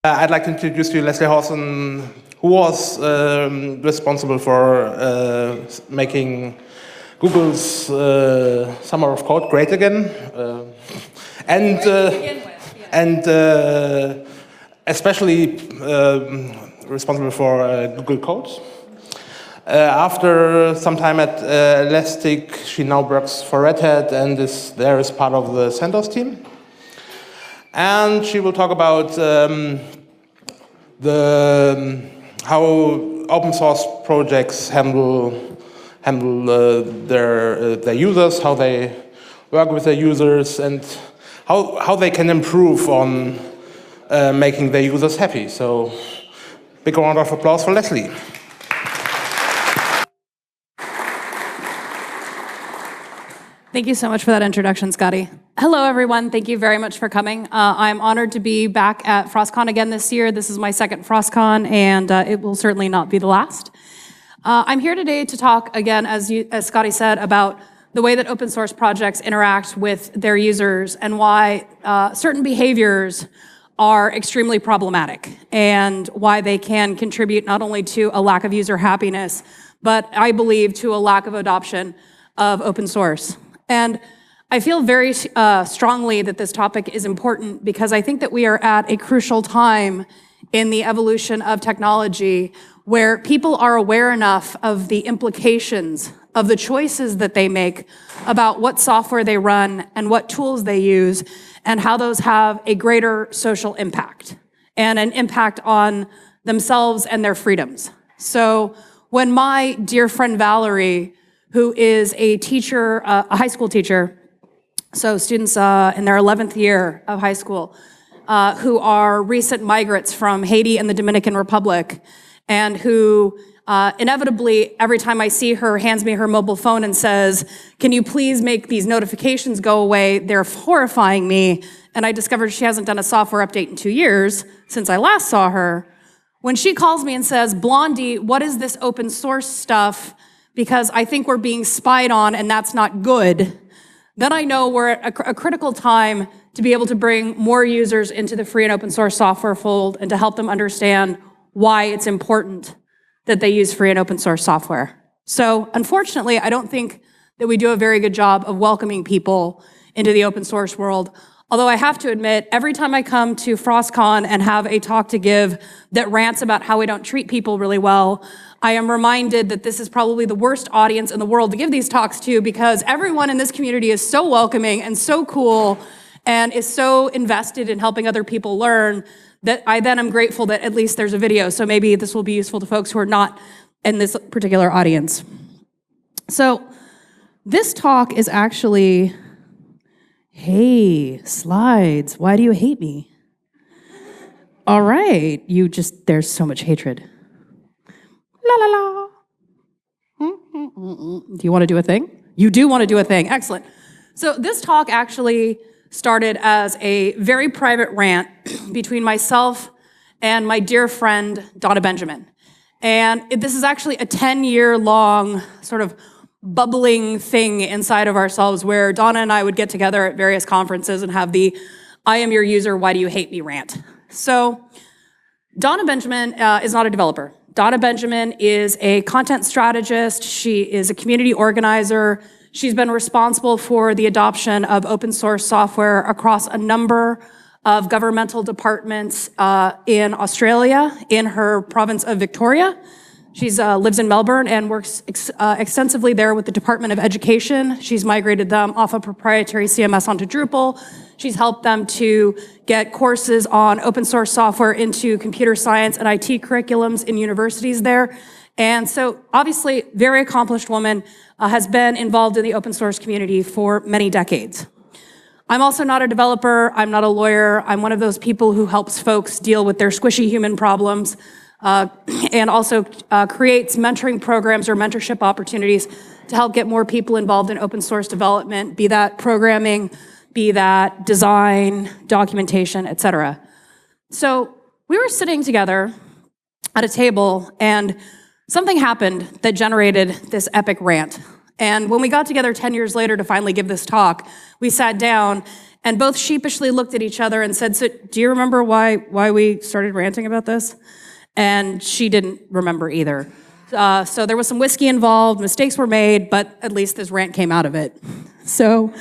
I'd like to introduce to you Leslie Hawson, who was responsible for making Google's Summer of Code great again, and especially responsible for Google Code. After some time at Elastic, she now works for Red Hat and is there as part of the CentOS team. And she will talk about how open source projects handle their users, how they work with their users, and how they can improve on making their users happy. So, big round of applause for Leslie. Thank you so much for that introduction, Scotty. Hello, everyone. Thank you very much for coming. I'm honored to be back at FrostCon again this year. This is my second FrostCon, and it will certainly not be the last. I'm here today to talk again, as Scotty said, about the way that open source projects interact with their users and why certain behaviors are extremely problematic and why they can contribute not only to a lack of user happiness, but I believe to a lack of adoption of open source. And I feel very strongly that this topic is important because I think that we are at a crucial time in the evolution of technology where people are aware enough of the implications of the choices that they make about what software they run and what tools they use and how those have a greater social impact and an impact on themselves and their freedoms. So when my dear friend Valerie, who is a teacher, a high school teacher, so students in their 11th year of high school, who are recent migrants from Haiti and the Dominican Republic, and who inevitably, every time I see her, hands me her mobile phone and says, "Can you please make these notifications go away? They're horrifying me." And I discovered she hasn't done a software update in 2 years since I last saw her. When she calls me and says, "Blondie, what is this open source stuff? Because I think we're being spied on and that's not good," then I know we're at a critical time to be able to bring more users into the free and open source software fold and to help them understand why it's important that they use free and open source software. So unfortunately, I don't think that we do a very good job of welcoming people into the open source world. Although I have to admit, every time I come to FrostCon and have a talk to give that rants about how we don't treat people really well, I am reminded that this is probably the worst audience in the world to give these talks to because everyone in this community is so welcoming and so cool and is so invested in helping other people learn that I then am grateful that at least there's a video. So maybe this will be useful to folks who are not in this particular audience. So this talk is actually, hey, slides, why do you hate me? All right, there's so much hatred. La la la. Do you want to do a thing? You do want to do a thing, excellent. So this talk actually started as a very private rant between myself and my dear friend, Donna Benjamin. And this is actually a 10-year-long sort of bubbling thing inside of ourselves where Donna and I would get together at various conferences and have the "I am your user, why do you hate me" rant. So Donna Benjamin is not a developer. Donna Benjamin is a content strategist. She is a community organizer. She's been responsible for the adoption of open source software across a number of governmental departments in Australia, in her province of Victoria. She lives in Melbourne and works extensively there with the Department of Education. She's migrated them off of proprietary CMS onto Drupal. She's helped them to get courses on open source software into computer science and IT curriculums in universities there. And so obviously, very accomplished woman, has been involved in the open source community for many decades. I'm also not a developer. I'm not a lawyer. I'm one of those people who helps folks deal with their squishy human problems and also creates mentoring programs or mentorship opportunities to help get more people involved in open source development, be that programming, be that design, documentation, et cetera. So we were sitting together at a table and something happened that generated this epic rant. And when we got together 10 years later to finally give this talk, we sat down and both sheepishly looked at each other and said, "So, do you remember why we started ranting about this?" And she didn't remember either. So there was some whiskey involved, mistakes were made, but at least this rant came out of it. So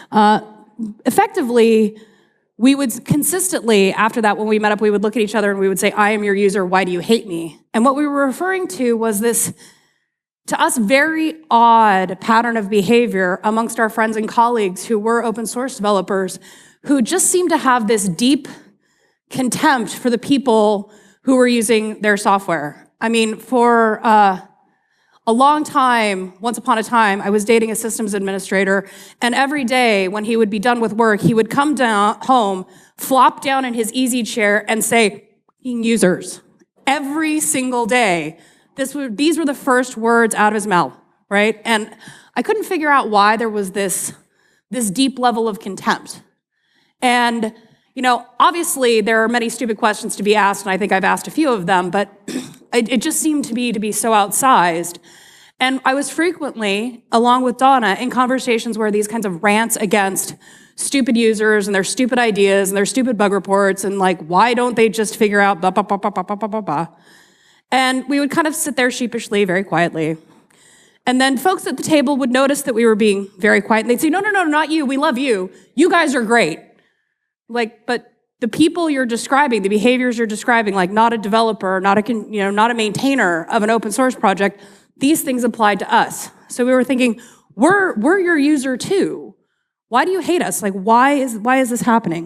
effectively, we would consistently, after that, when we met up, we would look at each other and we would say, "I am your user, why do you hate me?" And what we were referring to was this, to us, very odd pattern of behavior amongst our friends and colleagues who were open source developers, who just seemed to have this deep contempt for the people who were using their software. I mean, for a long time, once upon a time, I was dating a systems administrator, and every day when he would be done with work, he would come down home, flop down in his easy chair, and say, "Users." Every single day. These were the first words out of his mouth, right? And I couldn't figure out why there was this deep level of contempt. And, obviously there are many stupid questions to be asked, and I think I've asked a few of them, but it just seemed to be so outsized. And I was frequently, along with Donna, in conversations where these kinds of rants against stupid users and their stupid ideas and their stupid bug reports and why don't they just figure out blah, blah, blah, blah, blah, blah, blah, blah. And we would kind of sit there sheepishly, very quietly. And then folks at the table would notice that we were being very quiet, and they'd say, no, not you, we love you. You guys are great. But the people you're describing, the behaviors you're describing, not a developer, not a maintainer of an open source project, these things applied to us. So we were thinking, we're your user too. Why do you hate us? Why is this happening?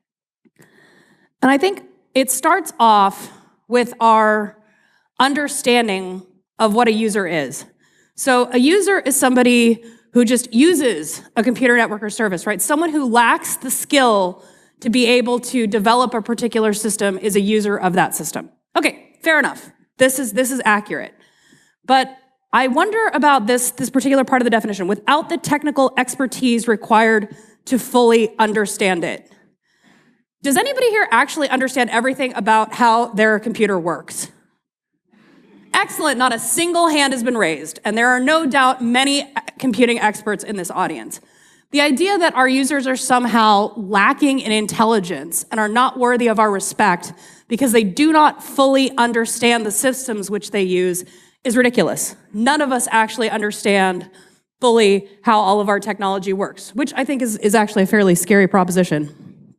And I think it starts off with our understanding of what a user is. So a user is somebody who just uses a computer network or service, right? Someone who lacks the skill to be able to develop a particular system is a user of that system. Okay, fair enough. This is accurate. But I wonder about this particular part of the definition, without the technical expertise required to fully understand it. Does anybody here actually understand everything about how their computer works? Excellent, not a single hand has been raised, and there are no doubt many computing experts in this audience. The idea that our users are somehow lacking in intelligence and are not worthy of our respect because they do not fully understand the systems which they use is ridiculous. None of us actually understand fully how all of our technology works, which I think is actually a fairly scary proposition.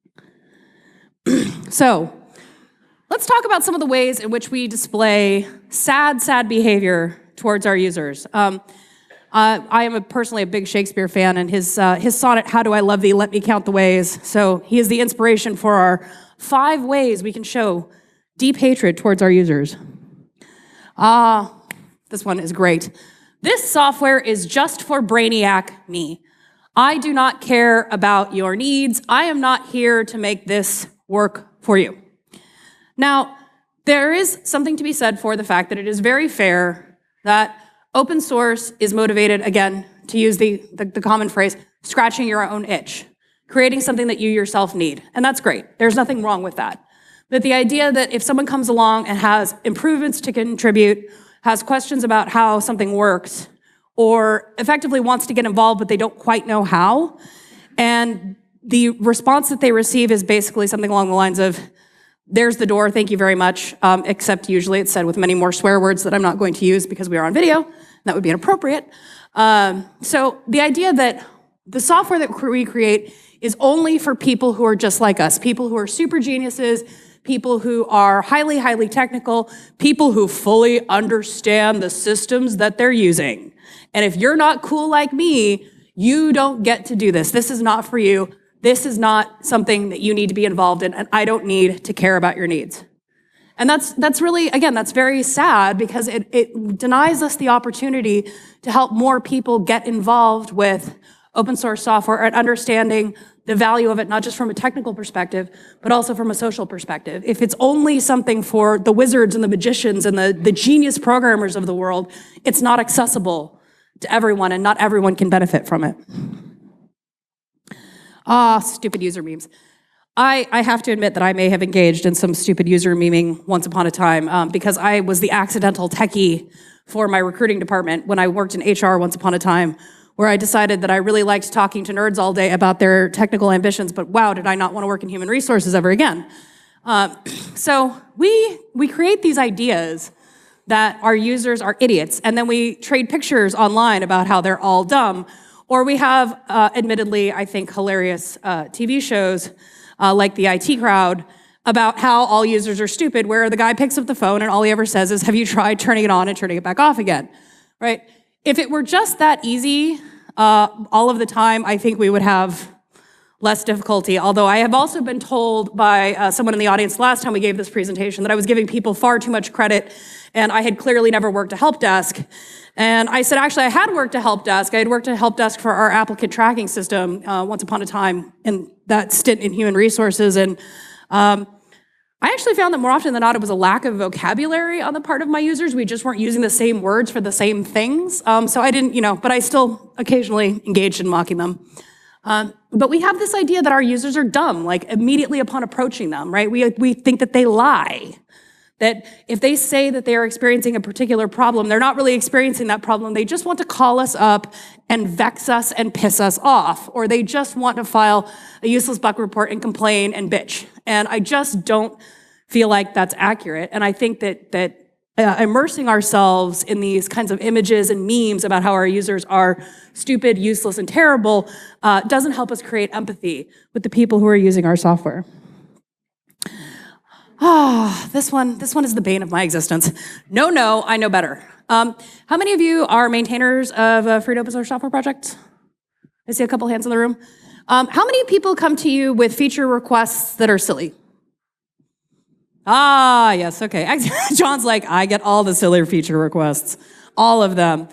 So, let's talk about some of the ways in which we display sad behavior towards our users. I am personally a big Shakespeare fan, and his sonnet, "How do I love thee, let me count the ways." So he is the inspiration for our 5 ways we can show deep hatred towards our users. This one is great. "This software is just for brainiac me. I do not care about your needs. I am not here to make this work for you." Now, there is something to be said for the fact that it is very fair that open source is motivated, again, to use the common phrase, scratching your own itch, creating something that you yourself need. And that's great. There's nothing wrong with that. But the idea that if someone comes along and has improvements to contribute, has questions about how something works, or effectively wants to get involved but they don't quite know how, and the response that they receive is basically something along the lines of, "There's the door, thank you very much," except usually it's said with many more swear words that I'm not going to use because we are on video, and that would be inappropriate. So the idea that the software that we create is only for people who are just like us, people who are super geniuses, people who are highly technical, people who fully understand the systems that they're using. And if you're not cool like me, you don't get to do this. This is not for you. This is not something that you need to be involved in, and I don't need to care about your needs. And that's really, again, that's very sad because it denies us the opportunity to help more people get involved with open source software and understanding the value of it, not just from a technical perspective, but also from a social perspective. If it's only something for the wizards and the magicians and the genius programmers of the world, it's not accessible to everyone, and not everyone can benefit from it. Stupid user memes. I have to admit that I may have engaged in some stupid user memeing once upon a time because I was the accidental techie for my recruiting department when I worked in HR once upon a time, where I decided that I really liked talking to nerds all day about their technical ambitions, but wow, did I not want to work in human resources ever again. So we create these ideas that our users are idiots, and then we trade pictures online about how they're all dumb. Or we have, admittedly, I think, hilarious TV shows like The IT Crowd about how all users are stupid, where the guy picks up the phone and all he ever says is, have you tried turning it on and turning it back off again, right? If it were just that easy all of the time, I think we would have less difficulty. Although I have also been told by someone in the audience last time we gave this presentation that I was giving people far too much credit and I had clearly never worked a help desk. And I said, actually, I had worked a help desk. I had worked a help desk for our applicant tracking system once upon a time in that stint in human resources. And I actually found that more often than not, it was a lack of vocabulary on the part of my users. We just weren't using the same words for the same things. So I didn't, but I still occasionally engaged in mocking them. But we have this idea that our users are dumb, like immediately upon approaching them, right? We think that they lie. That if they say that they are experiencing a particular problem, they're not really experiencing that problem. They just want to call us up and vex us and piss us off. Or they just want to file a useless bug report and complain and bitch. And I just don't feel like that's accurate. And I think that immersing ourselves in these kinds of images and memes about how our users are stupid, useless, and terrible doesn't help us create empathy with the people who are using our software. This one is the bane of my existence. No, I know better. How many of you are maintainers of a free and open source software project? I see a couple hands in the room. How many people come to you with feature requests that are silly? Yes, okay. John's like, I get all the silly feature requests, all of them.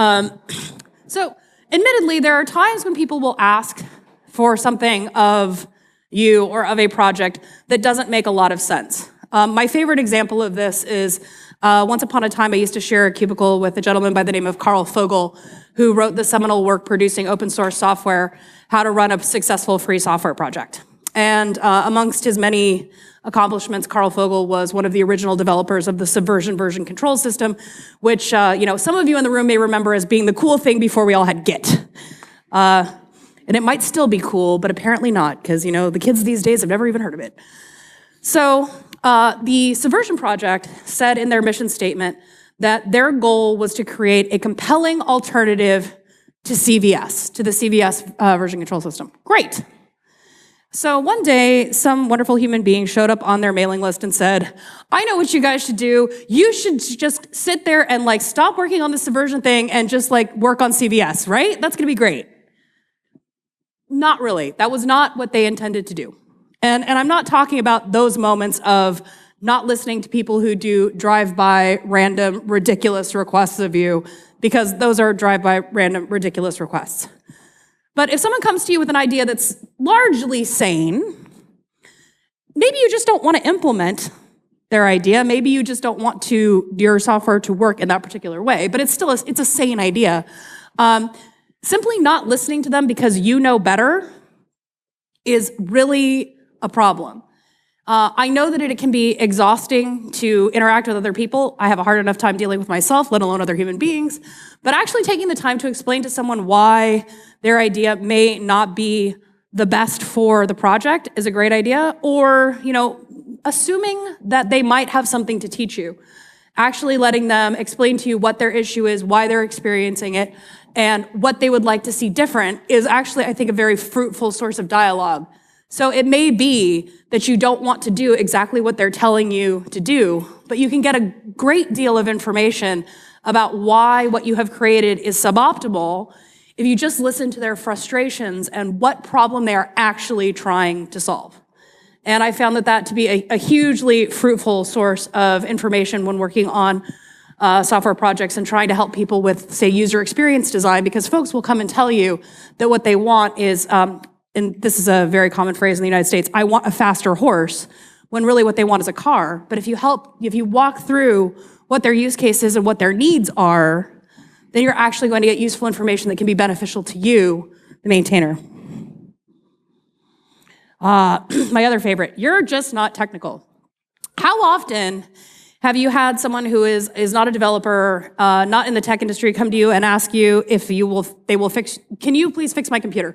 So, admittedly, there are times when people will ask for something of you or of a project that doesn't make a lot of sense. My favorite example of this is once upon a time I used to share a cubicle with a gentleman by the name of Carl Fogel, who wrote the seminal work producing open source software, How to Run a Successful Free Software Project. And amongst his many accomplishments, Carl Fogel was one of the original developers of the Subversion version control system, which some of you in the room may remember as being the cool thing before we all had Git. And it might still be cool, but apparently not, because the kids these days have never even heard of it. So the Subversion project said in their mission statement that their goal was to create a compelling alternative to CVS, to the CVS version control system. Great. So one day, some wonderful human being showed up on their mailing list and said, I know what you guys should do. You should just sit there and stop working on the Subversion thing and just work on CVS, right? That's gonna be great. Not really. That was not what they intended to do. And I'm not talking about those moments of not listening to people who do drive-by random ridiculous requests of you, because those are drive-by random ridiculous requests. But if someone comes to you with an idea that's largely sane, maybe you just don't want to implement their idea. Maybe you just don't want your software to work in that particular way, but it's still it's a sane idea. Simply not listening to them because you know better is really a problem. I know that it can be exhausting to interact with other people. I have a hard enough time dealing with myself, let alone other human beings. But actually taking the time to explain to someone why their idea may not be the best for the project is a great idea. Or, assuming that they might have something to teach you. Actually letting them explain to you what their issue is, why they're experiencing it, and what they would like to see different is actually, I think, a very fruitful source of dialogue. So it may be that you don't want to do exactly what they're telling you to do, but you can get a great deal of information about why what you have created is suboptimal if you just listen to their frustrations and what problem they are actually trying to solve. And I found that to be a hugely fruitful source of information when working on software projects and trying to help people with, say, user experience design, because folks will come and tell you that what they want is, and this is a very common phrase in the United States, I want a faster horse, when really what they want is a car. But if you walk through what their use case is and what their needs are, then you're actually going to get useful information that can be beneficial to you, the maintainer. My other favorite, you're just not technical. How often Have you had someone who is not a developer, not in the tech industry, come to you and ask you if they will fix, can you please fix my computer?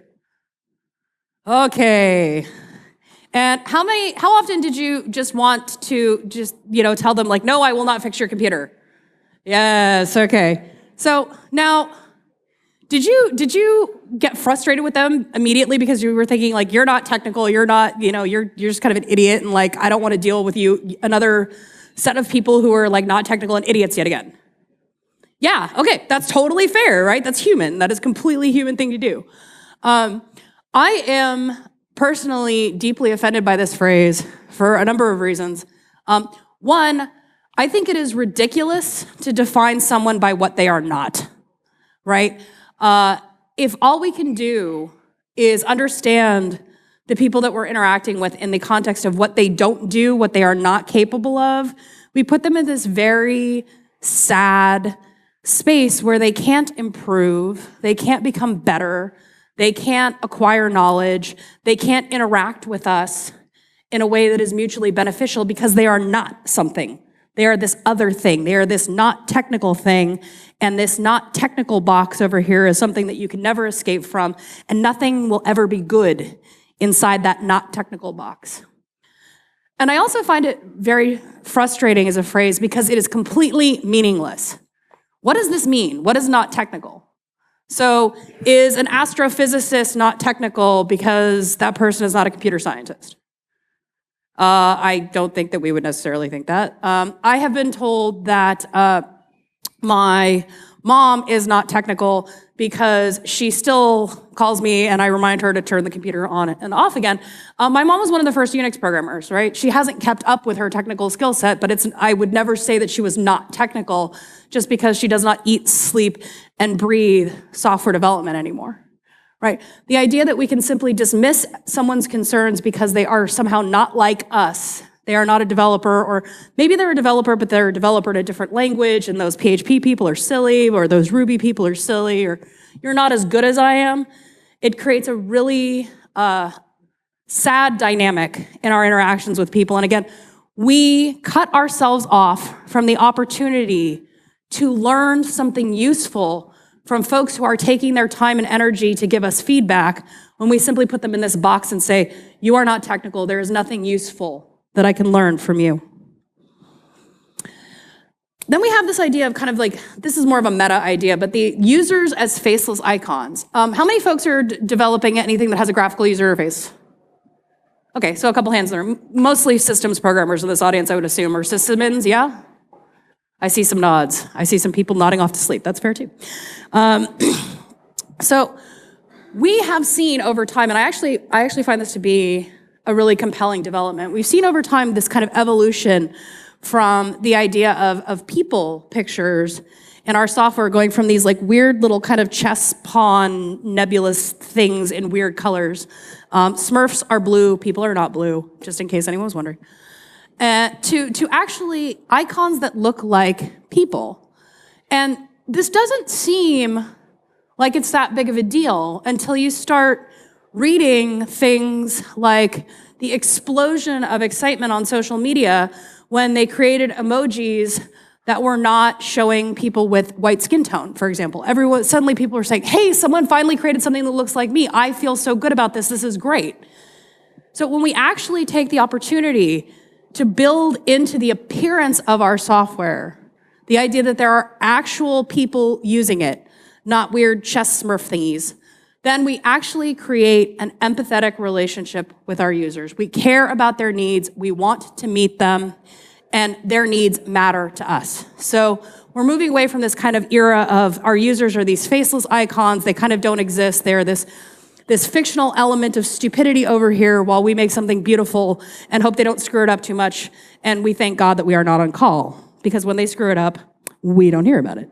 Okay. And how often did you just want to tell them like, no, I will not fix your computer? Yes, okay. So now, did you get frustrated with them immediately because you were thinking like, you're not technical, you're not, you're just kind of an idiot and like, I don't want to deal with you, another set of people who are like not technical and idiots yet again? Yeah, okay, that's totally fair, right? That's human. That is a completely human thing to do. I am personally deeply offended by this phrase for a number of reasons. One, I think it is ridiculous to define someone by what they are not, right? If all we can do is understand the people that we're interacting with in the context of what they don't do, what they are not capable of, we put them in this very sad space where they can't improve, they can't become better, they can't acquire knowledge, they can't interact with us in a way that is mutually beneficial because they are not something. They are this other thing. They are this not technical thing, and this not technical box over here is something that you can never escape from, and nothing will ever be good inside that not technical box. And I also find it very frustrating as a phrase because it is completely meaningless. What does this mean? What is not technical? So is an astrophysicist not technical because that person is not a computer scientist? I don't think that we would necessarily think that. I have been told that my mom is not technical because she still calls me and I remind her to turn the computer on and off again. My mom was one of the first Unix programmers, right? She hasn't kept up with her technical skill set, but I would never say that she was not technical just because she does not eat, sleep, and breathe software development anymore. Right? The idea that we can simply dismiss someone's concerns because they are somehow not like us. They are not a developer, or maybe they're a developer, but they're a developer in a different language, and those PHP people are silly, or those Ruby people are silly, or you're not as good as I am. It creates a really sad dynamic in our interactions with people. And again, we cut ourselves off from the opportunity to learn something useful from folks who are taking their time and energy to give us feedback when we simply put them in this box and say, you are not technical, there is nothing useful that I can learn from you. Then we have this idea of kind of like, this is more of a meta idea, but the users as faceless icons. How many folks are developing anything that has a graphical user interface? Okay, so a couple hands there. Mostly systems programmers in this audience, I would assume, or sysadmins, yeah? I see some nods. I see some people nodding off to sleep. That's fair too. So we have seen over time, and I actually find this to be a really compelling development. We've seen over time this kind of evolution from the idea of people pictures in our software going from these like weird little kind of chess pawn nebulous things in weird colors. Smurfs are blue, people are not blue, just in case anyone was wondering. To actually icons that look like people. And this doesn't seem like it's that big of a deal until you start reading things like the explosion of excitement on social media when they created emojis that were not showing people with white skin tone, for example. Suddenly people are saying, hey, someone finally created something that looks like me. I feel so good about this. This is great. So when we actually take the opportunity to build into the appearance of our software the idea that there are actual people using it, not weird chess Smurf thingies, then we actually create an empathetic relationship with our users. We care about their needs, we want to meet them, and their needs matter to us. So we're moving away from this kind of era of our users are these faceless icons, they kind of don't exist, they're this fictional element of stupidity over here while we make something beautiful and hope they don't screw it up too much, and we thank God that we are not on call, because when they screw it up, we don't hear about it.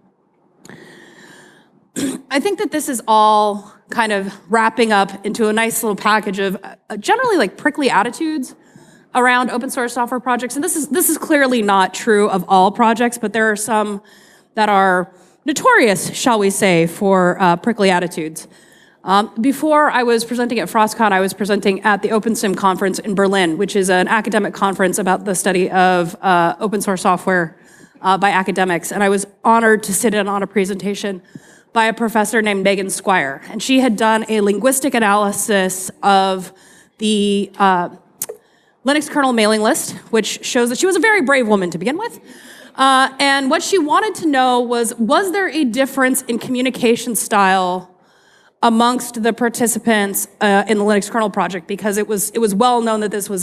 I think that this is all kind of wrapping up into a nice little package of generally like prickly attitudes around open source software projects. And this is clearly not true of all projects, but there are some that are notorious, shall we say, for prickly attitudes. Before I was presenting at FrostCon, I was presenting at the OpenSim conference in Berlin, which is an academic conference about the study of open source software by academics. And I was honored to sit in on a presentation by a professor named Megan Squire. And she had done a linguistic analysis of the Linux kernel mailing list, which shows that she was a very brave woman to begin with. And what she wanted to know was there a difference in communication style amongst the participants in the Linux kernel project? Because it was well known that this was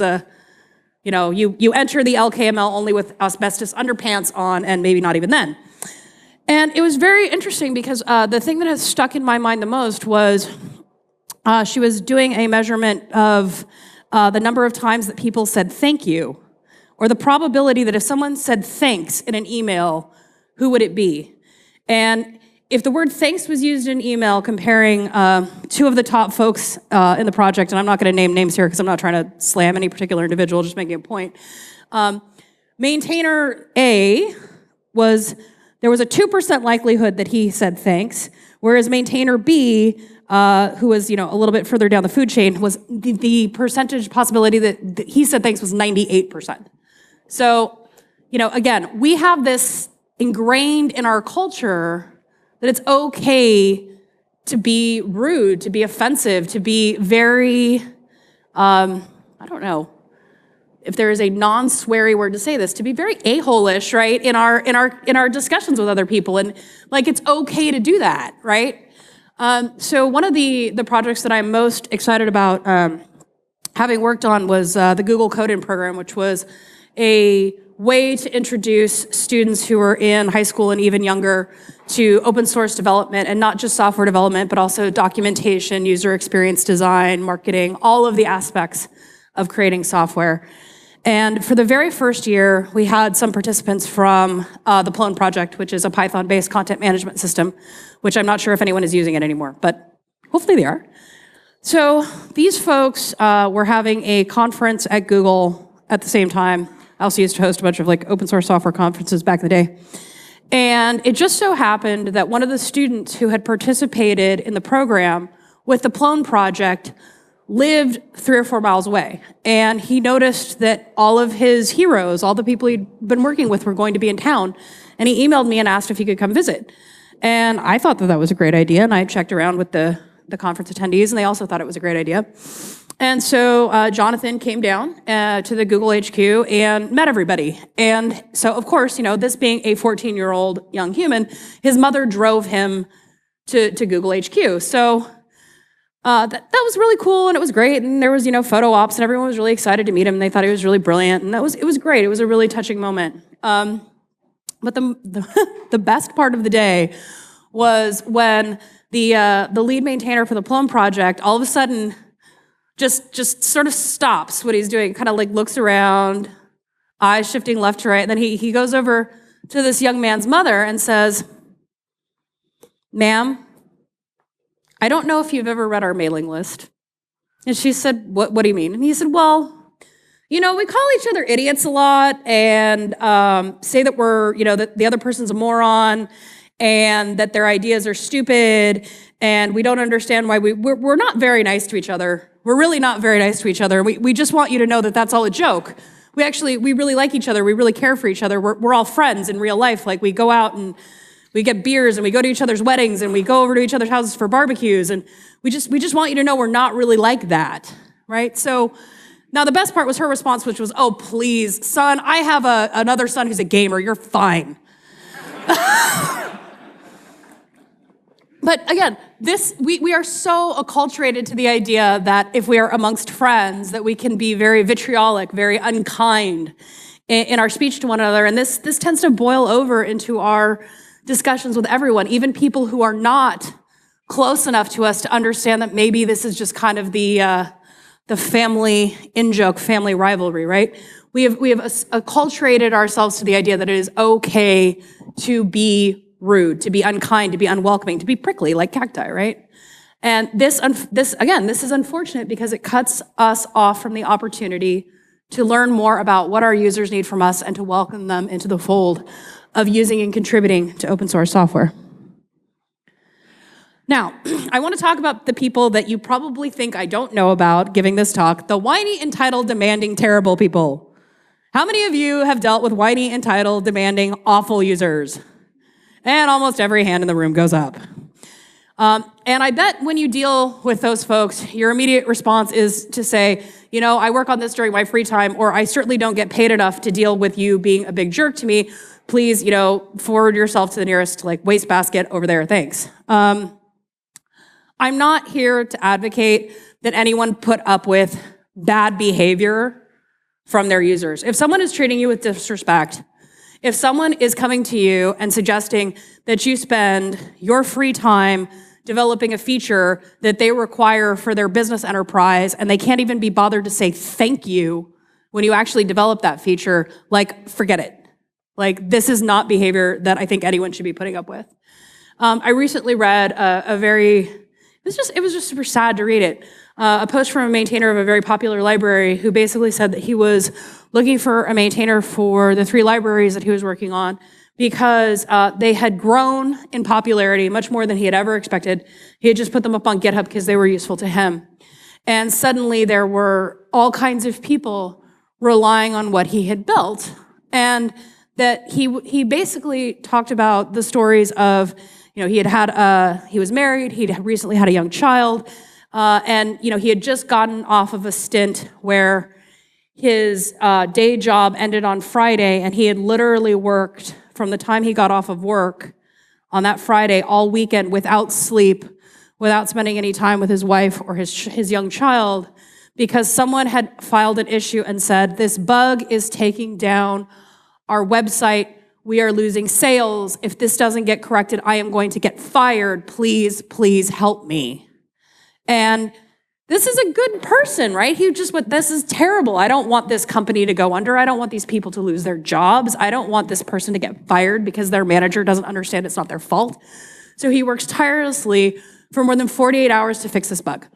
you enter the LKML only with asbestos underpants on, and maybe not even then. And it was very interesting because the thing that has stuck in my mind the most was she was doing a measurement of the number of times that people said thank you, or the probability that if someone said thanks in an email, who would it be? And if the word thanks was used in an email, comparing two of the top folks in the project, and I'm not going to name names here because I'm not trying to slam any particular individual, just making a point. Maintainer A there was a 2% likelihood that he said thanks, whereas maintainer B, who was a little bit further down the food chain, was the percentage possibility that he said thanks was 98%. So, again, we have this ingrained in our culture that it's okay to be rude, to be offensive, to be very, I don't know if there is a non-sweary word to say this, to be very a-hole-ish, right, in our discussions with other people, and it's okay to do that, right? So one of the projects that I'm most excited about having worked on was the Google Code-In program, which was a way to introduce students who are in high school and even younger to open source development, and not just software development, but also documentation, user experience design, marketing, all of the aspects of creating software. And for the very first year, we had some participants from the Plone project, which is a Python-based content management system, which I'm not sure if anyone is using it anymore, but hopefully they are. So these folks were having a conference at Google at the same time. I also used to host a bunch of open source software conferences back in the day. And it just so happened that one of the students who had participated in the program with the Plone project lived 3 or 4 miles away. And he noticed that all of his heroes, all the people he'd been working with, were going to be in town. And he emailed me and asked if he could come visit. And I thought that was a great idea. And I checked around with the conference attendees, and they also thought it was a great idea. And so Jonathan came down to the Google HQ and met everybody. And so, of course, this being a 14-year-old young human, his mother drove him to Google HQ. So that was really cool, and it was great, and there was photo ops, and everyone was really excited to meet him, and they thought he was really brilliant, and it was great. It was a really touching moment. But the best part of the day was when the lead maintainer for the Plone project all of a sudden just sort of stops what he's doing, kind of looks around, eyes shifting left to right, and then he goes over to this young man's mother and says, "Ma'am, I don't know if you've ever read our mailing list." And she said, what do you mean? And he said, well, we call each other idiots a lot, and say that that the other person's a moron, and that their ideas are stupid, and we don't understand why we're not very nice to each other. We're really not very nice to each other. We just want you to know that that's all a joke. We really like each other. We really care for each other. We're all friends in real life. We go out and we get beers, and we go to each other's weddings, and we go over to each other's houses for barbecues, and we just want you to know we're not really like that, right? So now the best part was her response, which was, "Oh, please, son, I have another son who's a gamer. You're fine." But again, we are so acculturated to the idea that if we are amongst friends, that we can be very vitriolic, very unkind in our speech to one another, and this tends to boil over into our discussions with everyone, even people who are not close enough to us to understand that maybe this is just kind of the family in-joke, family rivalry, right? We have acculturated ourselves to the idea that it is okay to be rude, to be unkind, to be unwelcoming, to be prickly like cacti, right? And this is unfortunate because it cuts us off from the opportunity to learn more about what our users need from us and to welcome them into the fold of using and contributing to open source software. Now, I want to talk about the people that you probably think I don't know about giving this talk, the whiny, entitled, demanding, terrible people. How many of you have dealt with whiny, entitled, demanding, awful users? And almost every hand in the room goes up. And I bet when you deal with those folks, your immediate response is to say, you know, I work on this during my free time, or I certainly don't get paid enough to deal with you being a big jerk to me. Please, you know, forward yourself to the nearest wastebasket over there, thanks. I'm not here to advocate that anyone put up with bad behavior from their users. If someone is treating you with disrespect, if someone is coming to you and suggesting that you spend your free time developing a feature that they require for their business enterprise, and they can't even be bothered to say thank you when you actually develop that feature, forget it. This is not behavior that I think anyone should be putting up with. I recently read it was just super sad to read it. A post from a maintainer of a very popular library who basically said that he was looking for a maintainer for the 3 libraries that he was working on because they had grown in popularity much more than he had ever expected. He had just put them up on GitHub because they were useful to him. And suddenly there were all kinds of people relying on what he had built. And that he basically talked about the stories of, you know, he was married, he'd recently had a young child, and, you know, he had just gotten off of a stint where his day job ended on Friday, and he had literally worked from the time he got off of work on that Friday all weekend without sleep, without spending any time with his wife or his young child, because someone had filed an issue and said, this bug is taking down our website. We are losing sales. If this doesn't get corrected, I am going to get fired. Please, please help me. And this is a good person, right? He just went, this is terrible. I don't want this company to go under. I don't want these people to lose their jobs. I don't want this person to get fired because their manager doesn't understand it's not their fault. So he works tirelessly for more than 48 hours to fix this bug.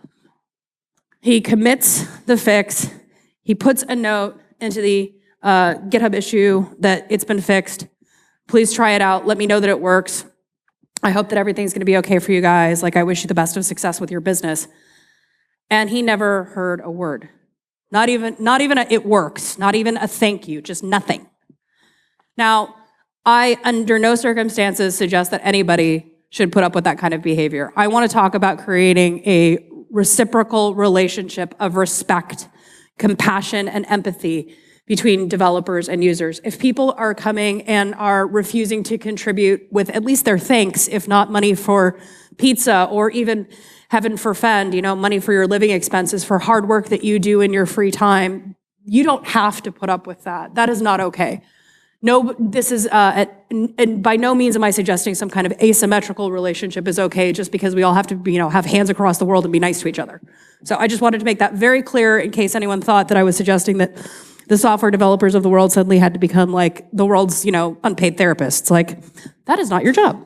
He commits the fix. He puts a note into the GitHub issue that it's been fixed. Please try it out. Let me know that it works. I hope that everything's going to be okay for you guys. I wish you the best of success with your business. And he never heard a word. Not even a it works. Not even a thank you. Just nothing. Now, I, under no circumstances, suggest that anybody should put up with that kind of behavior. I want to talk about creating a reciprocal relationship of respect, compassion, and empathy between developers and users. If people are coming and are refusing to contribute with at least their thanks, if not money for pizza or even, heaven forfend, money for your living expenses for hard work that you do in your free time, you don't have to put up with that. That is not okay. No, this is, and by no means am I suggesting some kind of asymmetrical relationship is okay just because we all have to, have hands across the world and be nice to each other. So I just wanted to make that very clear in case anyone thought that I was suggesting that the software developers of the world suddenly had to become the world's, unpaid therapists. That is not your job.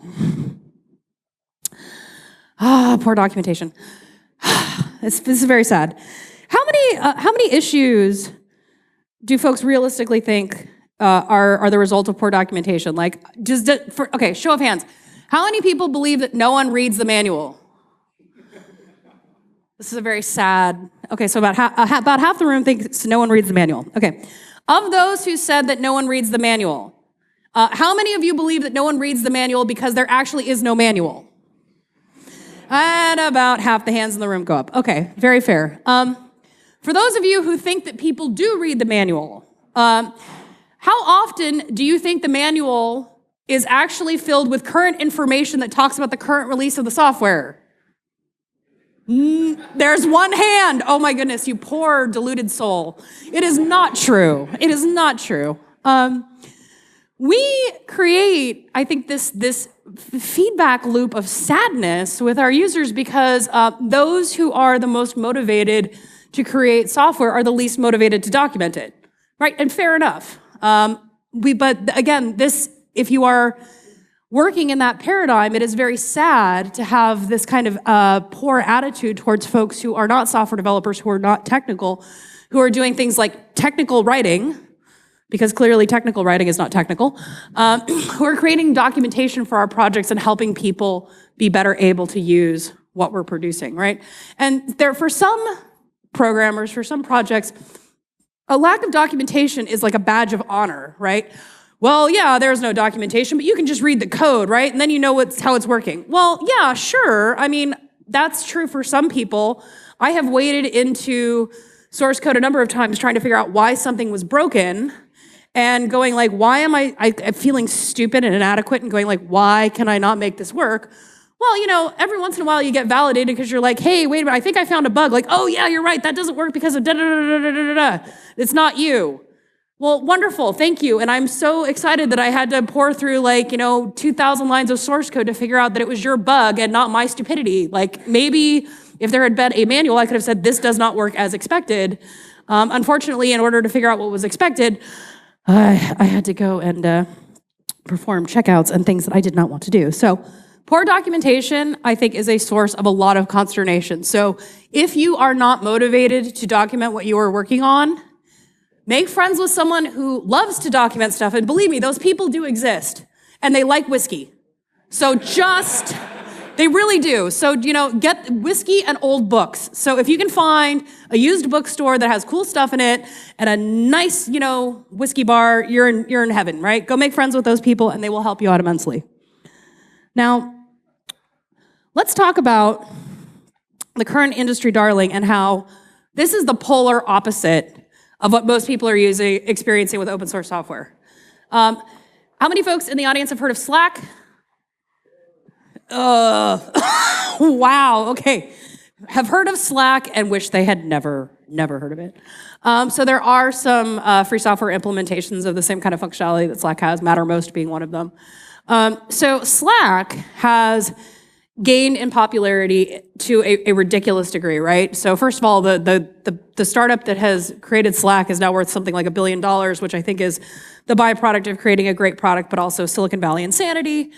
Poor documentation. This is very sad. How many issues do folks realistically think are the result of poor documentation? Show of hands. How many people believe that no one reads the manual? This is a very sad. Okay, so about half the room thinks no one reads the manual. Okay, of those who said that no one reads the manual, how many of you believe that no one reads the manual because there actually is no manual? And about half the hands in the room go up. Okay, very fair. For those of you who think that people do read the manual, how often do you think the manual is actually filled with current information that talks about the current release of the software? There's one hand. Oh my goodness, you poor deluded soul. It is not true. It is not true. We create, I think, this feedback loop of sadness with our users because those who are the most motivated to create software are the least motivated to document it, right? And fair enough. But again, if you are working in that paradigm, it is very sad to have this kind of poor attitude towards folks who are not software developers, who are not technical, who are doing things like technical writing, because clearly technical writing is not technical, who are creating documentation for our projects and helping people be better able to use what we're producing, right? And there, for some programmers, for some projects, a lack of documentation is like a badge of honor, right? Well, yeah, there's no documentation, but you can just read the code, right? And then you know how it's working. Well, yeah, sure. I mean, that's true for some people. I have waded into source code a number of times trying to figure out why something was broken and going like, why am I feeling stupid and inadequate and going like, why can I not make this work? Well, you know, every once in a while you get validated because you're like, hey, wait a minute, I think I found a bug. Like, oh yeah, you're right, that doesn't work because of da-da-da-da-da-da-da. It's not you. Well, wonderful, thank you. And I'm so excited that I had to pour through like, 2,000 lines of source code to figure out that it was your bug and not my stupidity. Like maybe if there had been a manual, I could have said, this does not work as expected. Unfortunately, in order to figure out what was expected, I had to go and perform checkouts and things that I did not want to do. So poor documentation, I think, is a source of a lot of consternation. So if you are not motivated to document what you are working on, make friends with someone who loves to document stuff. And believe me, those people do exist. And they like whiskey. So they really do. So, get whiskey and old books. So if you can find a used bookstore that has cool stuff in it and a nice, whiskey bar, you're in heaven, right? Go make friends with those people and they will help you out immensely. Now, let's talk about the current industry darling and how this is the polar opposite of what most people are experiencing with open source software. How many folks in the audience have heard of Slack? Wow, okay. Have heard of Slack and wish they had never heard of it. So there are some free software implementations of the same kind of functionality that Slack has, Mattermost being one of them. So Slack has gained in popularity to a ridiculous degree, right? So first of all, the startup that has created Slack is now worth something like $1 billion, which I think is the byproduct of creating a great product, but also Silicon Valley insanity.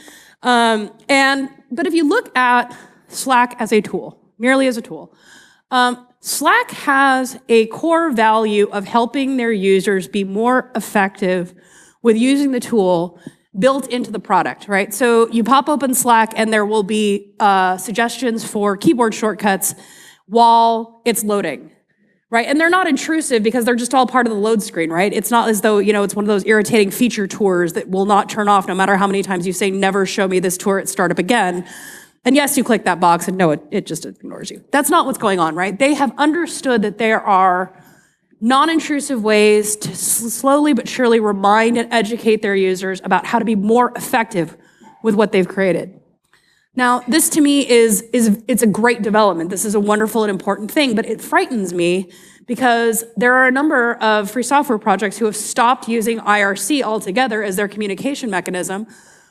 But if you look at Slack as a tool, merely as a tool, Slack has a core value of helping their users be more effective with using the tool built into the product, right? So you pop open Slack and there will be suggestions for keyboard shortcuts while it's loading, right? And they're not intrusive because they're just all part of the load screen, right? It's not as though, it's one of those irritating feature tours that will not turn off no matter how many times you say, never show me this tour at startup again. And yes, you click that box and no, it just ignores you. That's not what's going on, right? They have understood that there are non-intrusive ways to slowly but surely remind and educate their users about how to be more effective with what they've created. Now, this to me it's a great development. This is a wonderful and important thing, but it frightens me because there are a number of free software projects who have stopped using IRC altogether as their communication mechanism,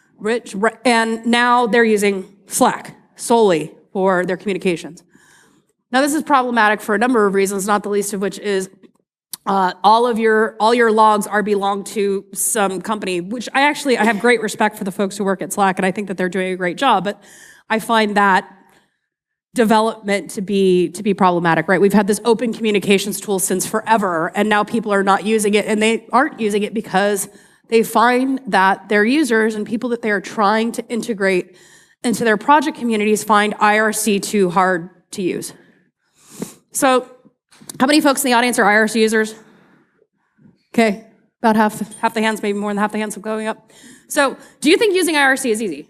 and now they're using Slack solely for their communications. Now, this is problematic for a number of reasons, not the least of which is all your logs belong to some company, which I have great respect for the folks who work at Slack, and I think that they're doing a great job, but I find that development to be problematic, right? We've had this open communications tool since forever, and now people are not using it, and they aren't using it because they find that their users and people that they are trying to integrate into their project communities find IRC too hard to use. So, how many folks in the audience are IRC users? Okay, about half the hands, maybe more than half the hands are going up. So, do you think using IRC is easy?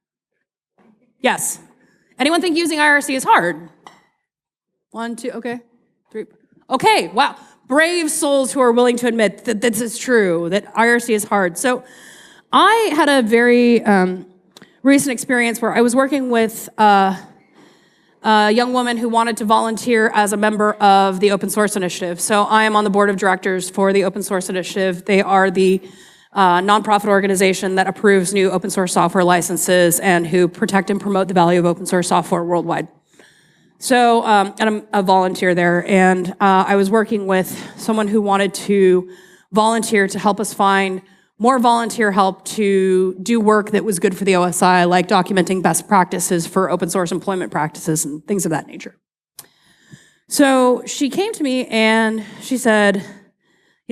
Yes. Anyone think using IRC is hard? 1, 2, okay, 3. Okay, wow. Brave souls who are willing to admit that this is true, that IRC is hard. So, I had a very recent experience where I was working with a young woman who wanted to volunteer as a member of the Open Source Initiative. So I am on the board of directors for the Open Source Initiative. They are the nonprofit organization that approves new open source software licenses and who protect and promote the value of open source software worldwide. So, and I'm a volunteer there, and I was working with someone who wanted to volunteer to help us find more volunteer help to do work that was good for the OSI, like documenting best practices for open source employment practices and things of that nature. So she came to me and she said,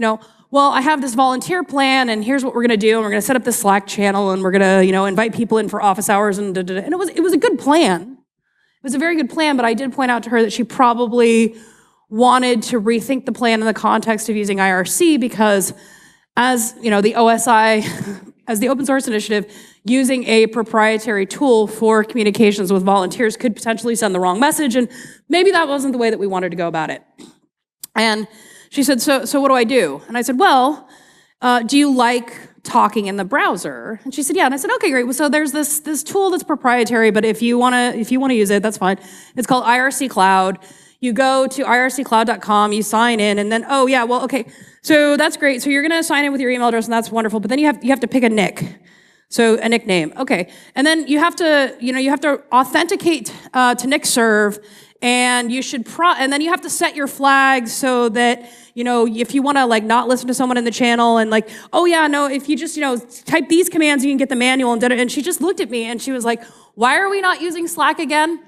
well, I have this volunteer plan, and here's what we're gonna do, and we're gonna set up this Slack channel, and we're gonna, invite people in for office hours, and da-da-da. And it was a good plan. It was a very good plan, but I did point out to her that she probably wanted to rethink the plan in the context of using IRC, because as the OSI, as the open source initiative, using a proprietary tool for communications with volunteers could potentially send the wrong message, and maybe that wasn't the way that we wanted to go about it. And she said, so what do I do? And I said, well, do you like talking in the browser? And she said, yeah. And I said, okay, great. Well, so there's this tool that's proprietary, but if you wanna use it, that's fine. It's called IRC Cloud. You go to irccloud.com, you sign in, and then, oh yeah, well, okay, so that's great. So you're gonna sign in with your email address, and that's wonderful, but then you have to pick a nick. So a nickname, okay. And then you have to authenticate to NickServe, and and then you have to set your flags so that, if you wanna not listen to someone in the channel, and oh yeah, no, if you just, type these commands, you can get the manual, and she just looked at me and she was like, why are we not using Slack again?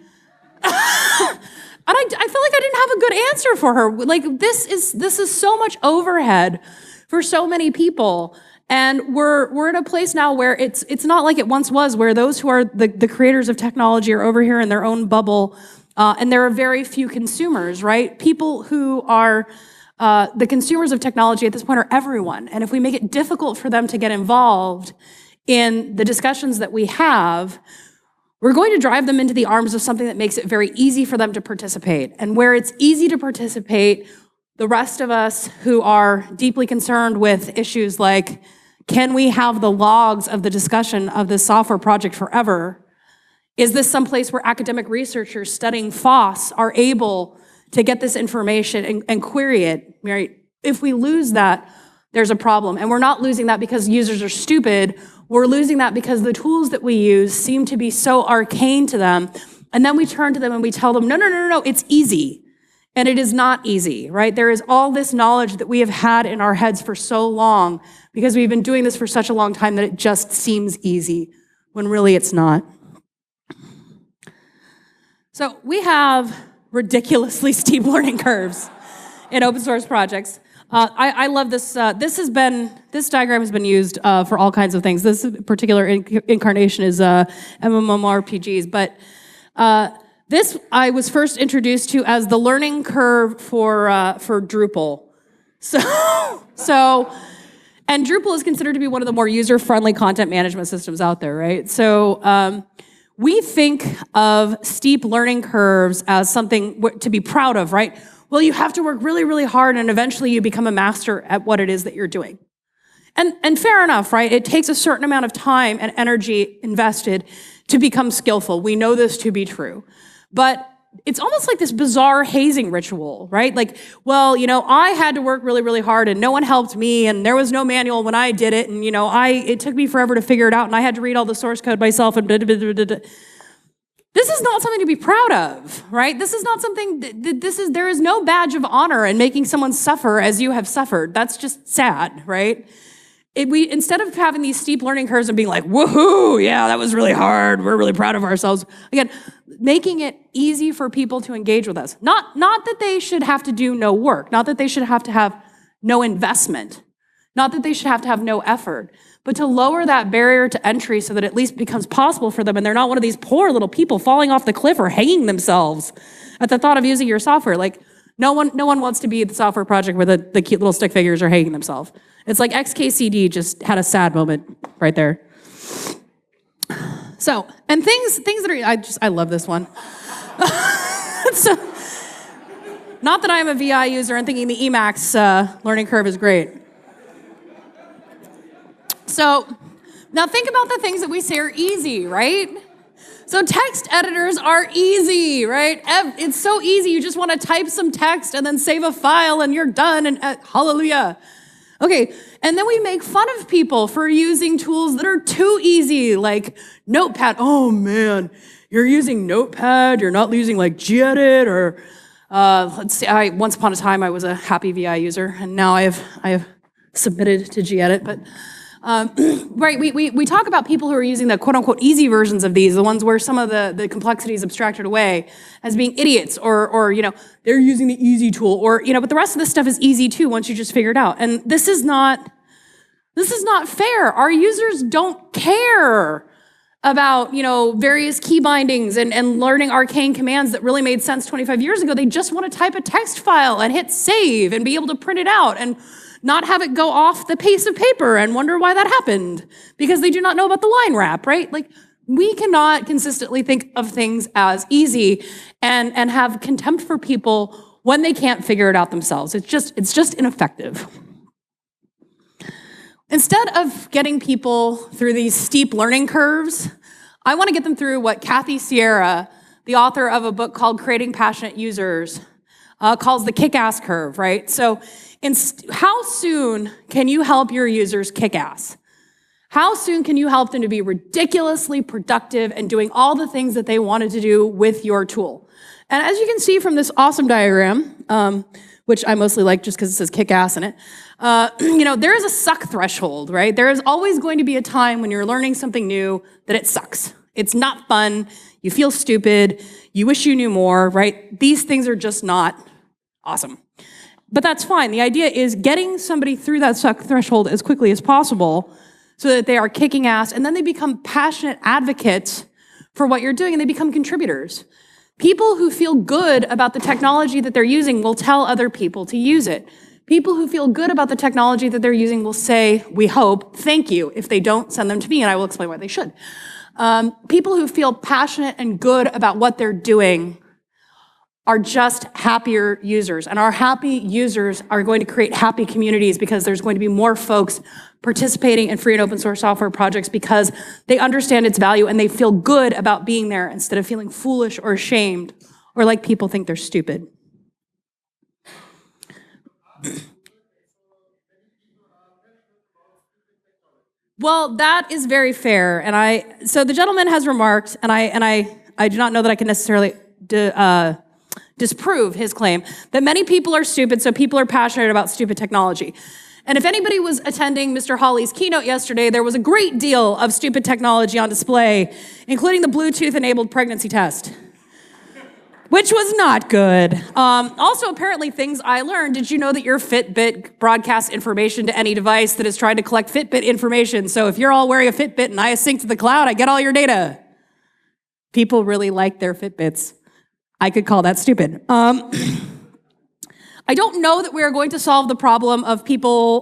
And I felt like I didn't have a good answer for her. This is so much overhead for so many people. And we're in a place now where it's not like it once was, where those who are the creators of technology are over here in their own bubble, and there are very few consumers, right? People who are the consumers of technology at this point are everyone. And if we make it difficult for them to get involved in the discussions that we have, we're going to drive them into the arms of something that makes it very easy for them to participate. And where it's easy to participate, the rest of us who are deeply concerned with issues like, can we have the logs of the discussion of this software project forever? Is this someplace where academic researchers studying FOSS are able to get this information and query it, right? If we lose that, there's a problem. And we're not losing that because users are stupid. We're losing that because the tools that we use seem to be so arcane to them. And then we turn to them and we tell them, no, it's easy. And it is not easy, right? There is all this knowledge that we have had in our heads for so long because we've been doing this for such a long time that it just seems easy when really it's not. So we have ridiculously steep learning curves in open source projects. I love this. This diagram has been used for all kinds of things. This particular incarnation is MMORPGs, but this I was first introduced to as the learning curve for Drupal. And Drupal is considered to be one of the more user-friendly content management systems out there, right? So we think of steep learning curves as something to be proud of, right? Well, you have to work really, really hard, and eventually you become a master at what it is that you're doing. And fair enough, right? It takes a certain amount of time and energy invested to become skillful. We know this to be true. But it's almost like this bizarre hazing ritual, right? Well, I had to work really, really hard, and no one helped me, and there was no manual when I did it, and it took me forever to figure it out, and I had to read all the source code myself, and blah, blah, blah, blah, blah. This is not something to be proud of, right? This is not something, there is no badge of honor in making someone suffer as you have suffered. That's just sad, right? Instead of having these steep learning curves and being like, woohoo, yeah, that was really hard, we're really proud of ourselves. Again, making it easy for people to engage with us. Not that they should have to do no work, not that they should have to have no investment, not that they should have to have no effort, but to lower that barrier to entry so that it at least becomes possible for them and they're not one of these poor little people falling off the cliff or hanging themselves at the thought of using your software. No one wants to be the software project where the cute little stick figures are hanging themselves. It's like XKCD just had a sad moment right there. So, and things that are, I love this one. So, not that I'm a VI user and thinking the Emacs learning curve is great. So, now think about the things that we say are easy, right? So text editors are easy, right? It's so easy. You just want to type some text and then save a file and you're done, and hallelujah. Okay, and then we make fun of people for using tools that are too easy, like Notepad. Oh man, you're using Notepad, you're not using gedit, or let's see, once upon a time I was a happy VI user, and now I have submitted to gedit, but Right, we talk about people who are using the quote-unquote easy versions of these, the ones where some of the complexity is abstracted away, as being idiots, or they're using the easy tool, or but the rest of this stuff is easy too once you just figure it out. And this is not fair. Our users don't care about various key bindings and learning arcane commands that really made sense 25 years ago. They just want to type a text file and hit save and be able to print it out and not have it go off the piece of paper and wonder why that happened because they do not know about the line wrap, right? Like, we cannot consistently think of things as easy and have contempt for people when they can't figure it out themselves. It's just ineffective. Instead of getting people through these steep learning curves, I want to get them through what Kathy Sierra, the author of a book called Creating Passionate Users, calls the kick-ass curve, right? So how soon can you help your users kick ass? How soon can you help them to be ridiculously productive and doing all the things that they wanted to do with your tool? And as you can see from this awesome diagram, which I mostly like just because it says kick ass in it, there is a suck threshold, right? There is always going to be a time when you're learning something new that it sucks. It's not fun. You feel stupid. You wish you knew more, right? These things are just not awesome. But that's fine. The idea is getting somebody through that suck threshold as quickly as possible so that they are kicking ass, and then they become passionate advocates for what you're doing, and they become contributors. People who feel good about the technology that they're using will tell other people to use it. People who feel good about the technology that they're using will say, we hope, thank you. If they don't, send them to me, and I will explain why they should. People who feel passionate and good about what they're doing are just happier users. And our happy users are going to create happy communities because there's going to be more folks participating in free and open source software projects because they understand its value and they feel good about being there instead of feeling foolish or ashamed or like people think they're stupid. Well, that is very fair. And so the gentleman has remarked, and I do not know that I can necessarily disprove his claim that many people are stupid, so people are passionate about stupid technology. And if anybody was attending Mr. Hawley's keynote yesterday, there was a great deal of stupid technology on display, including the Bluetooth-enabled pregnancy test, which was not good. Also, apparently, things I learned. Did you know that your Fitbit broadcasts information to any device that is trying to collect Fitbit information? So if you're all wearing a Fitbit and I sync to the cloud, I get all your data. People really like their Fitbits. I could call that stupid. I don't know that we are going to solve the problem of people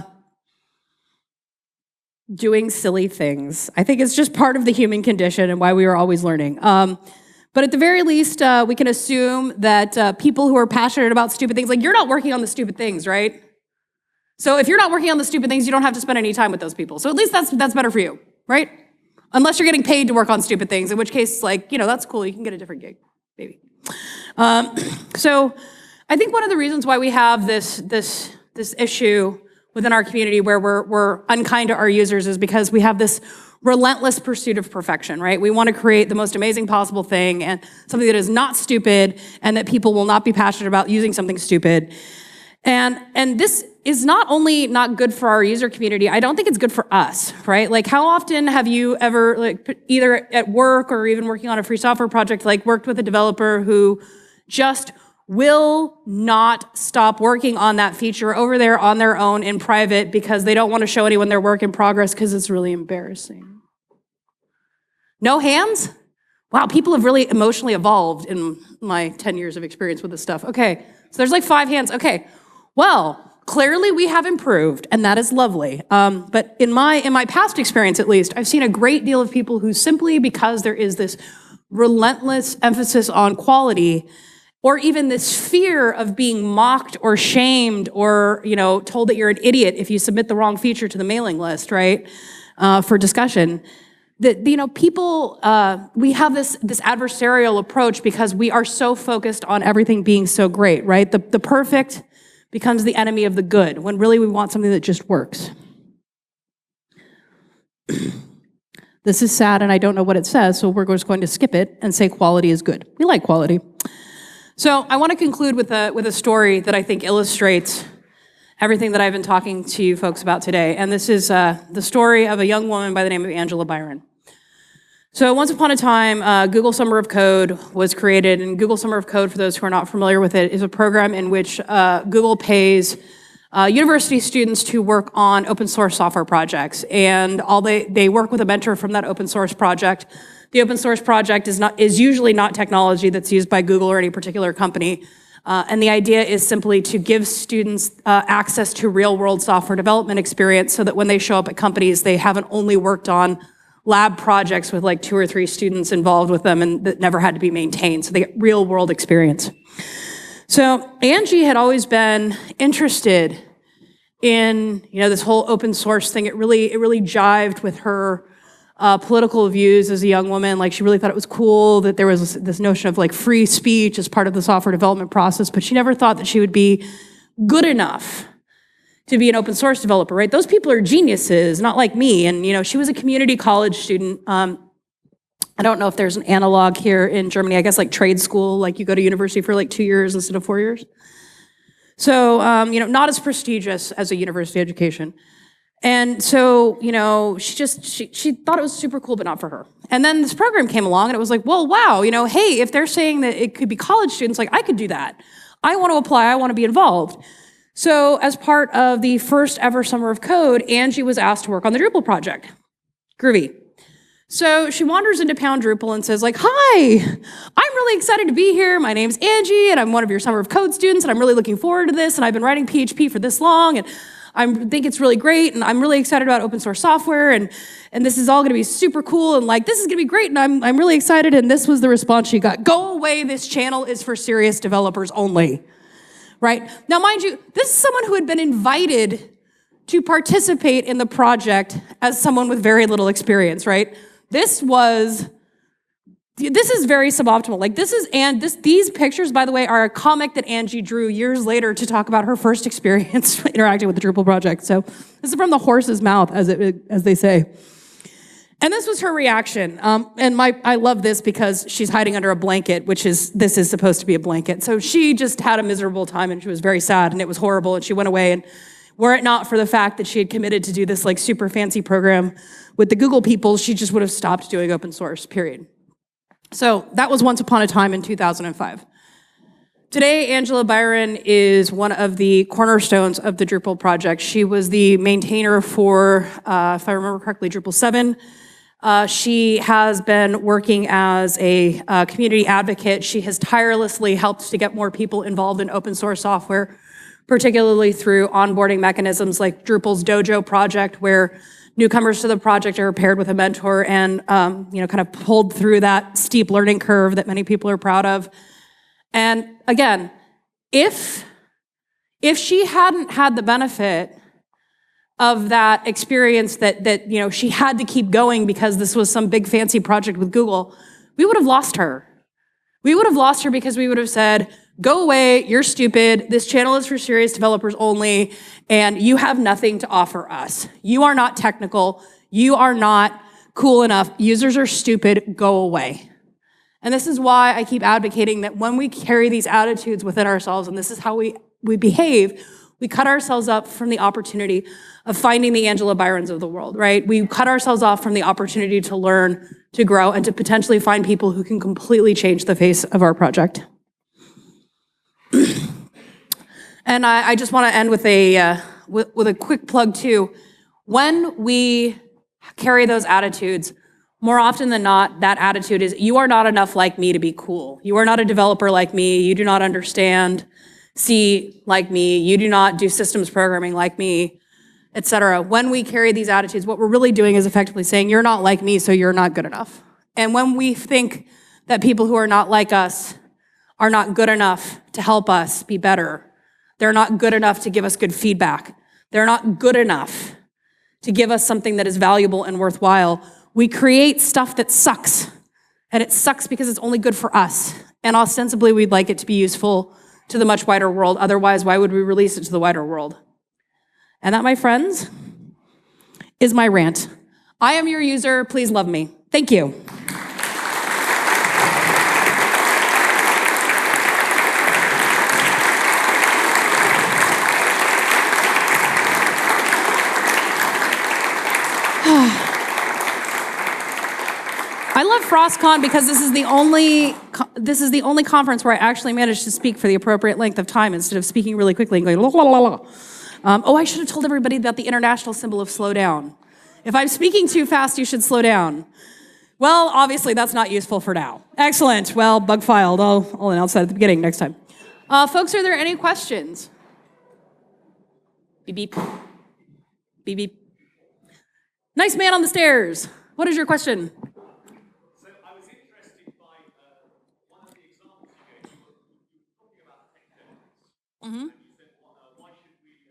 doing silly things. I think it's just part of the human condition and why we are always learning. But at the very least, we can assume that people who are passionate about stupid things, like you're not working on the stupid things, right? So if you're not working on the stupid things, you don't have to spend any time with those people. So at least that's better for you, right? Unless you're getting paid to work on stupid things, in which case, that's cool. You can get a different gig. Maybe. So I think one of the reasons why we have this issue within our community where we're unkind to our users is because we have this relentless pursuit of perfection, right? We want to create the most amazing possible thing and something that is not stupid and that people will not be passionate about using something stupid. And this is not only not good for our user community, I don't think it's good for us, right? Like, how often have you ever, either at work or even working on a free software project, worked with a developer who just will not stop working on that feature over there on their own in private because they don't want to show anyone their work in progress because it's really embarrassing? No hands? Wow, people have really emotionally evolved in my 10 years of experience with this stuff. Okay, so there's 5 hands. Okay, well, clearly we have improved, and that is lovely. But in my past experience, at least, I've seen a great deal of people who simply because there is this relentless emphasis on quality, or even this fear of being mocked or shamed or told that you're an idiot if you submit the wrong feature to the mailing list, right, for discussion. That people, we have this adversarial approach because we are so focused on everything being so great, right? The perfect becomes the enemy of the good, when really we want something that just works. This is sad, and I don't know what it says, so we're just going to skip it and say quality is good. We like quality. So I want to conclude with a story that I think illustrates everything that I've been talking to you folks about today. And this is the story of a young woman by the name of Angela Byron. So once upon a time, Google Summer of Code was created, and Google Summer of Code, for those who are not familiar with it, is a program in which Google pays university students to work on open source software projects, and they work with a mentor from that open source project. The open source project is usually not technology that's used by Google or any particular company, and the idea is simply to give students access to real-world software development experience so that when they show up at companies, they haven't only worked on lab projects with like 2 or 3 students involved with them and that never had to be maintained. So they get real world experience. So Angie had always been interested in, this whole open source thing. It really jived with her political views as a young woman. Like, she really thought it was cool that there was this notion of like free speech as part of the software development process, but she never thought that she would be good enough to be an open source developer, right? Those people are geniuses, not like me. And, she was a community college student. I don't know if there's an analog here in Germany. I guess like trade school, like you go to university for like 2 years instead of 4 years. So, not as prestigious as a university education. And so, she thought it was super cool, but not for her. And then this program came along and it was like, well, wow, hey, if they're saying that it could be college students, like I could do that. I want to apply, I want to be involved. So as part of the first ever Summer of Code, Angie was asked to work on the Drupal project. Groovy. So she wanders into Pound Drupal and says like, hi, I'm really excited to be here. My name's Angie and I'm one of your Summer of Code students and I'm really looking forward to this and I've been writing PHP for this long and I think it's really great and I'm really excited about open source software and this is all gonna be super cool and like, this is gonna be great and I'm really excited. And this was the response she got. Go away, this channel is for serious developers only. Right? Now, mind you, this is someone who had been invited to participate in the project as someone with very little experience, right? This is very suboptimal. Like these pictures, by the way, are a comic that Angie drew years later to talk about her first experience interacting with the Drupal project. So this is from the horse's mouth, as they say. And this was her reaction. I love this because she's hiding under a blanket, this is supposed to be a blanket. So she just had a miserable time and she was very sad and it was horrible and she went away. And were it not for the fact that she had committed to do this like super fancy program with the Google people, she just would have stopped doing open source, period. So that was once upon a time in 2005. Today, Angela Byron is one of the cornerstones of the Drupal project. She was the maintainer for, if I remember correctly, Drupal 7. She has been working as a community advocate. She has tirelessly helped to get more people involved in open source software, particularly through onboarding mechanisms like Drupal's Dojo project, where newcomers to the project are paired with a mentor and kind of pulled through that steep learning curve that many people are proud of. And again, if she hadn't had the benefit of that experience that she had to keep going because this was some big fancy project with Google, we would have lost her. We would have lost her because we would have said, go away, you're stupid, this channel is for serious developers only, and you have nothing to offer us. You are not technical, you are not cool enough, users are stupid, go away. And this is why I keep advocating that when we carry these attitudes within ourselves, and this is how we behave, we cut ourselves up from the opportunity of finding the Angela Byrons of the world, right? We cut ourselves off from the opportunity to learn, to grow, and to potentially find people who can completely change the face of our project. And I just want to end with a quick plug too. When we carry those attitudes, more often than not, that attitude is, you are not enough like me to be cool. You are not a developer like me. You do not understand C like me. You do not do systems programming like me, etc. When we carry these attitudes, what we're really doing is effectively saying, you're not like me, so you're not good enough. And when we think that people who are not like us are not good enough to help us be better, they're not good enough to give us good feedback, they're not good enough to give us something that is valuable and worthwhile, we create stuff that sucks. And it sucks because it's only good for us. And ostensibly, we'd like it to be useful to the much wider world. Otherwise, why would we release it to the wider world? And that, my friends, is my rant. I am your user. Please love me. Thank you. I love FrostCon because this is the only conference where I actually managed to speak for the appropriate length of time instead of speaking really quickly and going la la la la. I should have told everybody about the international symbol of slow down. If I'm speaking too fast, you should slow down. Well, obviously that's not useful for now. Excellent. Well, bug filed. I'll announce that at the beginning next time. Folks, are there any questions? Beep beep. Beep beep. Nice man on the stairs. What is your question? Mm-hmm. Why should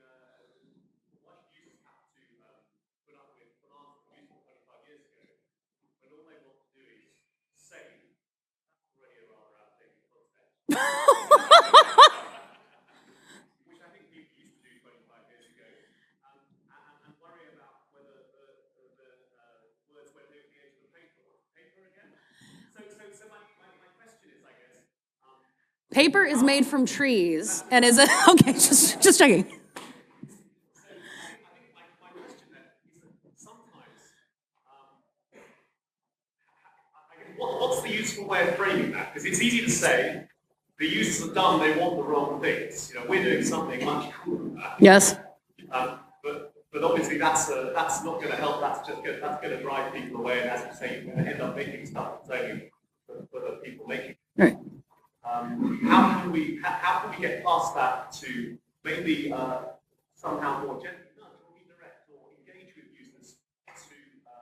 users have to put up with bananas produced 25 years ago when all they want to do is say that's already a rather outdated concept? Which I think people used to do 25 years ago, and worry about whether the words went over the edge of the paper again. So my question is, I guess. Paper is made from trees and is it okay? Just checking. So I think my question then is that sometimes, I guess, what's the useful way of framing that? Because it's easy to say the users are dumb; they want the wrong things. We're doing something much cooler than that. Yes. But obviously that's not going to help. That's going to drive people away, and as you say, you're going to end up making stuff that's only for the people making it. Right. How can we get past that to maybe somehow more gently nudge or redirect or engage with users to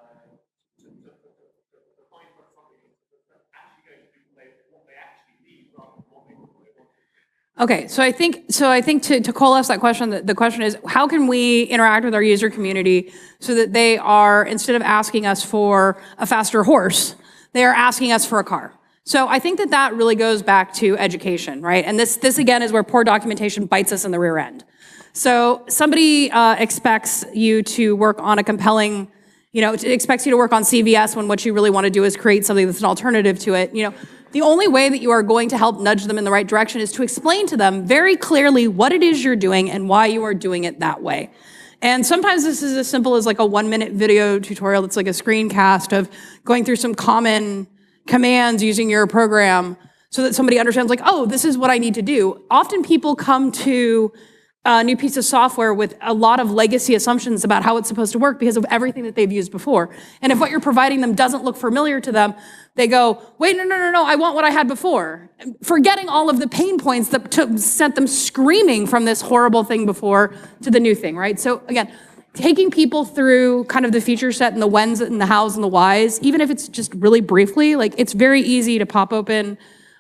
find something that's actually going to do what they actually need rather than what they want? Okay, so I think to coalesce that question, the question is, how can we interact with our user community so that they are, instead of asking us for a faster horse, they are asking us for a car? So I think that really goes back to education, right? And this again is where poor documentation bites us in the rear end. So somebody expects you to work on a compelling, expects you to work on CVS when what you really want to do is create something that's an alternative to it. The only way that you are going to help nudge them in the right direction is to explain to them very clearly what it is you're doing and why you are doing it that way. And sometimes this is as simple as like a 1-minute video tutorial that's like a screencast of going through some common commands using your program so that somebody understands like, oh, this is what I need to do. Often people come to a new piece of software with a lot of legacy assumptions about how it's supposed to work because of everything that they've used before. And if what you're providing them doesn't look familiar to them, they go, wait, no, I want what I had before. Forgetting all of the pain points that sent them screaming from this horrible thing before to the new thing, right? So again, taking people through kind of the feature set and the whens and the hows and the whys, even if it's just really briefly, like it's very easy to pop open,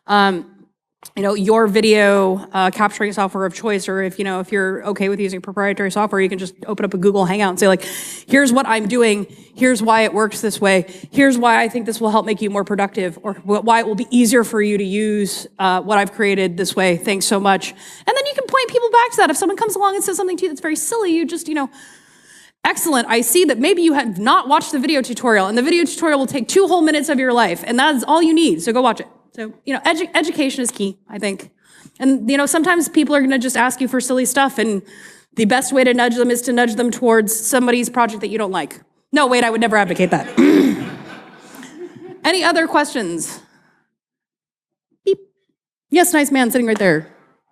your video capturing software of choice, or if you're okay with using proprietary software, you can just open up a Google Hangout and say like, here's what I'm doing, here's why it works this way, here's why I think this will help make you more productive, or why it will be easier for you to use what I've created this way, thanks so much. And then you can point people back to that. If someone comes along and says something to you that's very silly, you just, excellent, I see that maybe you have not watched the video tutorial, and the video tutorial will take 2 whole minutes of your life, and that's all you need, so go watch it. So, education is key, I think. And, sometimes people are gonna just ask you for silly stuff, and the best way to nudge them is to nudge them towards somebody's project that you don't like. No, wait, I would never advocate that. Any other questions? Beep. Yes, nice man, sitting right there.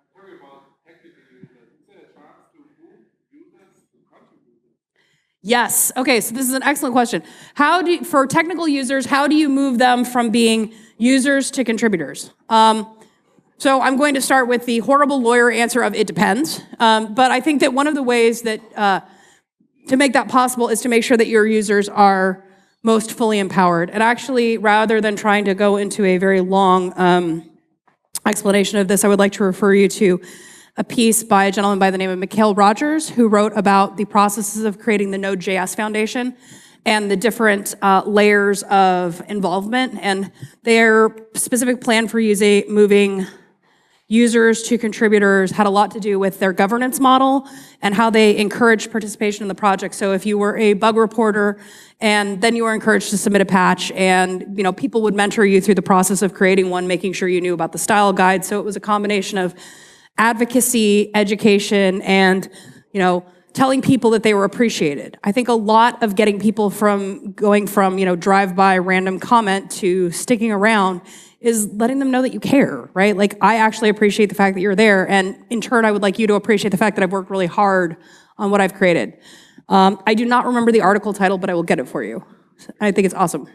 Yes. Okay, so this is an excellent question. For technical users, how do you move them from being users to contributors? So I'm going to start with the horrible lawyer answer of it depends. But I think that one of the ways that to make that possible is to make sure that your users are most fully empowered. And actually, rather than trying to go into a very long explanation of this, I would like to refer you to a piece by a gentleman by the name of Mikhail Rogers, who wrote about the processes of creating the Node.js Foundation and the different layers of involvement, and their specific plan for moving users to contributors had a lot to do with their governance model and how they encouraged participation in the project. So if you were a bug reporter and then you were encouraged to submit a patch, and people would mentor you through the process of creating one, making sure you knew about the style guide. So it was a combination of advocacy, education, and telling people that they were appreciated. I think a lot of getting people from going from, drive-by random comment to sticking around is letting them know that you care, right? Like, I actually appreciate the fact that you're there, and in turn, I would like you to appreciate the fact that I've worked really hard on what I've created. I do not remember the article title, but I will get it for you. I think it's awesome.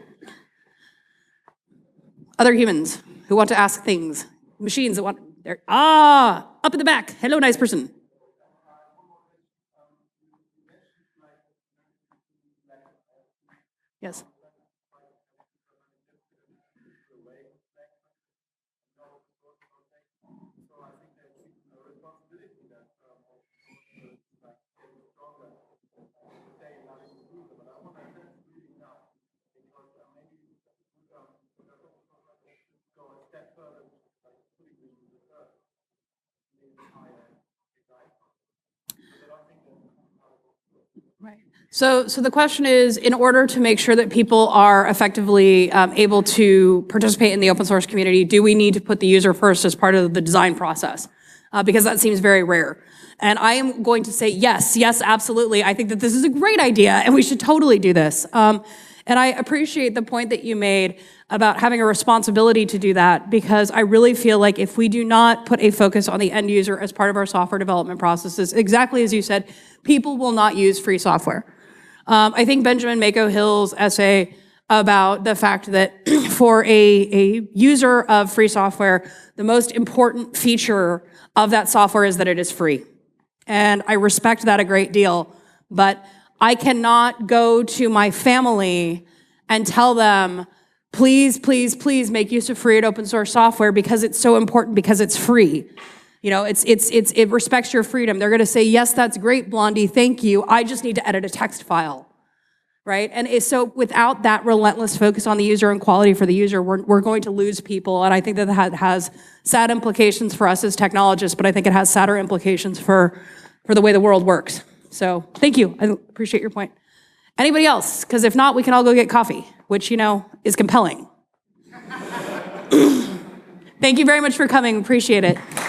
Other humans who want to ask things. Machines that want, up in the back. Hello, nice person. Yes. Right. So the question is, in order to make sure that people are effectively able to participate in the open source community, do we need to put the user first as part of the design process? Because that seems very rare. And I am going to say yes, absolutely. I think that this is a great idea, and we should totally do this. And I appreciate the point that you made about having a responsibility to do that, because I really feel like if we do not put a focus on the end user as part of our software development processes, exactly as you said, people will not use free software. I think Benjamin Mako-Hill's essay about the fact that for a user of free software, the most important feature of that software is that it is free. And I respect that a great deal, but I cannot go to my family and tell them, please, please, please make use of free and open source software because it's so important, because it's free. It respects your freedom. They're gonna say, yes, that's great, Blondie, thank you. I just need to edit a text file, right? And so without that relentless focus on the user and quality for the user, we're going to lose people. And I think that has sad implications for us as technologists, but I think it has sadder implications for the way the world works. So thank you, I appreciate your point. Anybody else? Because if not, we can all go get coffee, which, is compelling. Thank you very much for coming, appreciate it.